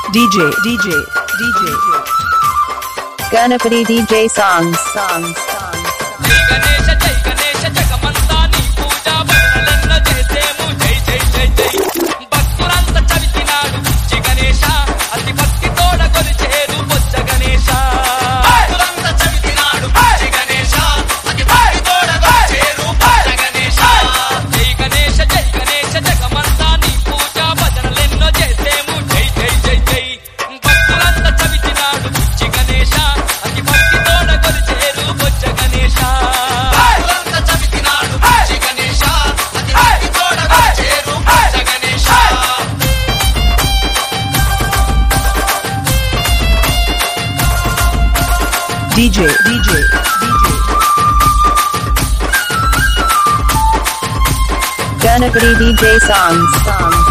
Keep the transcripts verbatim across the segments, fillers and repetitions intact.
D J, D J, D J. Ganapati D J songs, songs, songs. Jai Ganesha, Jai Ganesha, Jagamanta ni pooja bhajanallenno chesemu Jai Jai Jai Jai. Bhakturanta chavitinadu Jai Ganesha, ati bhakti toda kolicheru Bojja Ganesha. Bhakturanta chavitinadu Jai Ganesha, ati bhakti toda kolicheru Bojja Ganesha. Jai Ganesha, Jai Ganesha, Jagamanta ni pooja bhajanallenno chesemu Jai Jai Jai Jai. Bhakturanta chavitinadu Jai Ganesha, ati bhakti toda kolicheru Bojja Ganesha. D J, D J, D J. Ganapati D J songs, songs, songs.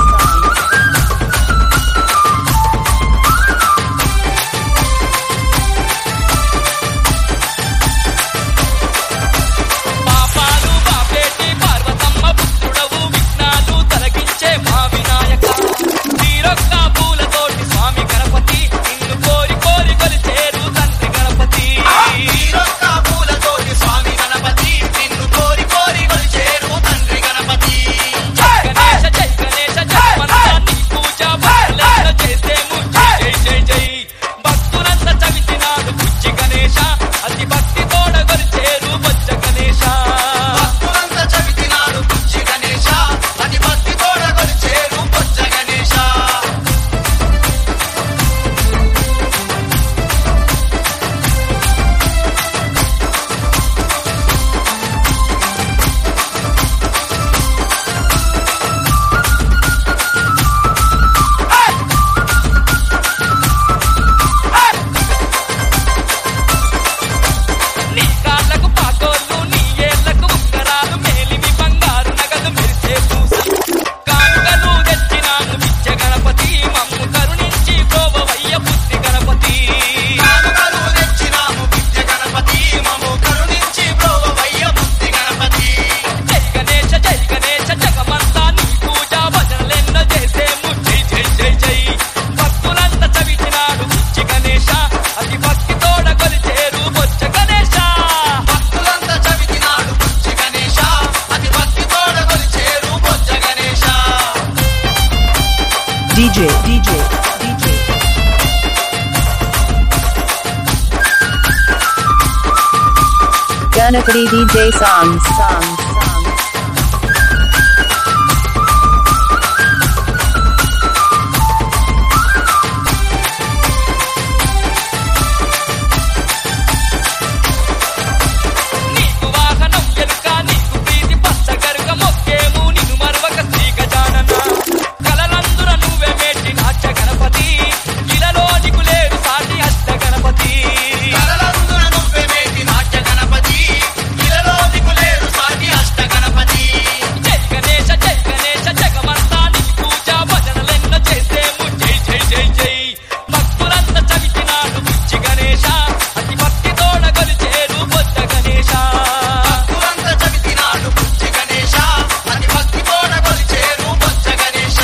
పాపాలు బాపేటి పార్వతమ్మ పుత్రుడవు విఘ్నాలు తొలగించే మా వినాయక. తీరొక్క పూలతోటి స్వామి గణపతి నిన్ను కోరి కోరి కొలిచేరు తండ్రి గణపతి. తీరొక్క పూలతోటి స్వామి గణపతి నిన్ను కోరి కోరి కొలిచేరు తండ్రి గణపతి. జై గణేశ జై గణేశ జగమంతా నీ పూజ బహుళంగా చేసేము జై జై జై జై. భక్తులంతా చవితినాడు బుజ్జి గణేశ, అతి భక్తి తోడ కొలిచేరు బొజ్జ గణేశ. భక్తులంతా చవితినాడు బుజ్జి గణేశ, అతి భక్తి తోడ కొలిచేరు బొజ్జ గణేశ. నీ కాళ్ళకు పాకోళ్ళు, నీ ఏళ్లకు ఉంగరాలు, మేలిమి బంగారు నగలు మెరిసే పూసలు. కానుకలు తెచ్చినాను విద్య గణపతి, మమ్ము కరుణించి ప్రోభవయ్య బుద్ధి గణపతి. కానుకలు తెచ్చినాము విద్య గణపతి, మమ్ము కరుణించి ప్రోభవయ్య బుద్ధి గణపతి. జై గణేశ జై గణేశ జగమంతా నీ పూజ భజనలెన్నో చేసేము జై జై జై జై. భక్తులంతా చవితినాడు బుజ్జి గణేశ, అతి భక్తి తోడ కొలిచేరు బొజ్జ గణేశ. భక్తులంతా చవితినాడు బుజ్జి గణేశ, అతి భక్తి తోడ కొలిచేరు బొజ్జ Ganesha. D J, D J, D J. Ganapati D J songs, songs, songs. నీకు వాహనం ఎలుక, నీకు ప్రీతి పచ్చ గరుక, మొక్కేము నిన్ను మరవక శ్రీ గజానన. కలలందుర నువ్వే మేటి నాట్య గణపతి, ఇలలో నీకు లేడు సాటి అష్ట గణపతి. కలలందుర నువ్వే మేటి నాట్య గణపతి, ఇలలో నీకు లేడు సాటి అష్ట గణపతి. జై గణేశ జై గణేశ జగమంతా నీ పూజ భజనలెన్నో చేసేము జై జై జై జై. భక్తులంతా చవితినాడు బుజ్జి గణేశ, అతి భక్తి తోడ కొలిచేరు బొజ్జ గణేశ. భక్తులంతా చవితినాడు బుజ్జి గణేశ, అతి భక్తి తోడ కొలిచేరు బొజ్జ గణేశ.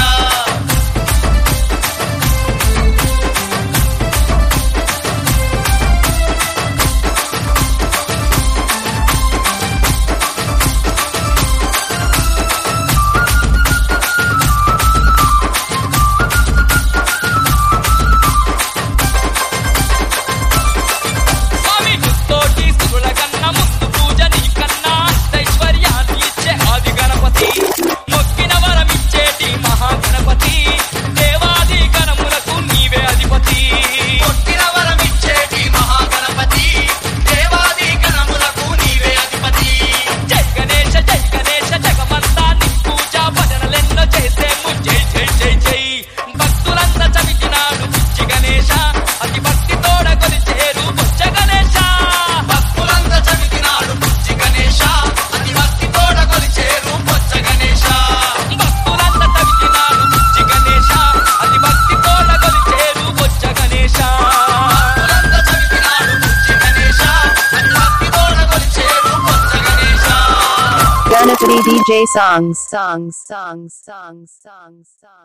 స్వామి గుత్తోటి సురుల కన్నా ముందు పూజ నీ కన్నా అష్టైశ్వర్యాలు ఇచ్చే ఆది గణపతి. మొక్కిన వరమిచ్చేటి మహాగణపతి, దేవాది గణములకు నీవే అధిపతి. మొక్కిన వరమిచ్చేటి మహాగణపతి, దేవాది గణములకు నీవే అధిపతి. జై గణేశ జై గణేశ జగమంతా నీ పూజ భజనలెన్నో చేసేము జై జై జై జై. భక్తులంతా చవితినాడు బుజ్జి గణేశ, అతి భక్తి తోడ కొలిచేరు బొజ్జ గణేశ. భక్తులంతా చవితినాడు బుజ్జి గణేశ, అతి భక్తి తోడ కొలిచేరు బొజ్జ గణేశ. భక్తులంతా చవితినాడు బుజ్జి గణేశ, అతి భక్తి తోడ కొలిచేరు బొజ్జ గణేశ. భక్తులంతా చవితినాడు బుజ్జి గణేశ, అతి భక్తి తోడ కొలిచేరు బొజ్జ Ganesha. Ganapati D J songs, songs, songs, songs, songs, songs.